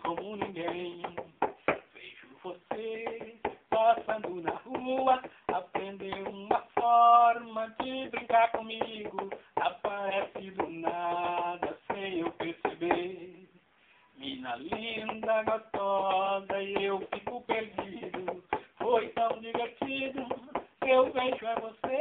como ninguém. Vejo você passando na rua, aprendeu uma forma de brincar comigo. Aparece do nada sem eu perceber. Mina linda, gostosa, e eu fico perdido. Foi tão divertido, eu vejo a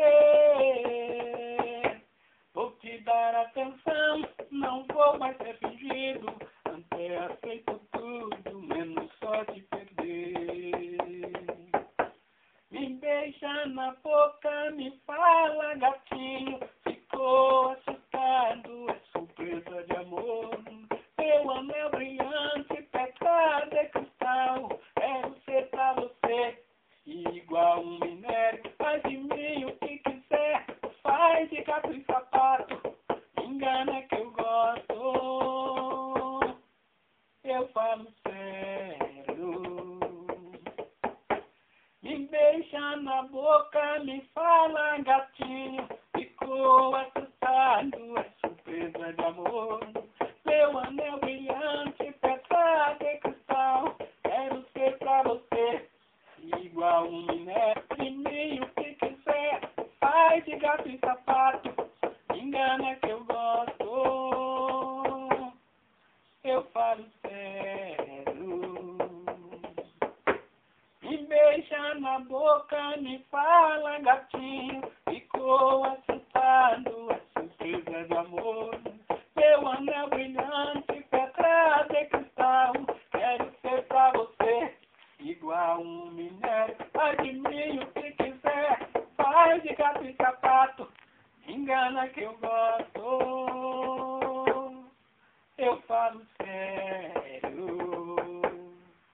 você. Vou te dar atenção, não vou mais ser fingido. Até aceito tudo, menos só te perder. Me beija na boca, me fala, gatinho. Ficou assustado, é surpresa de amor. Teu anel brilhante, pedra de cristal. Quero ser pra você, igual um minério. Faz de mim o que quiser, faz de gato e sapato. Me engana que eu gosto, eu falo sério. Me beija na boca, me fala, gatinho. Ficou assustado, é surpresa de amor. Meu anel brilhante, pedra de cristal. Quero ser pra você, igual um minério. De mim o que quiser, faz de gato e sapato. Me engana que eu gosto, eu falo sério. Me beija na boca, me fala, gatinho. Ficou assustado, é surpresa de amor. Meu anel brilhante, pedra de cristal. Quero ser pra você, igual um minério. Faz de mim o que quiser, faz de gato e sapato. Engana que eu gosto, eu falo sério.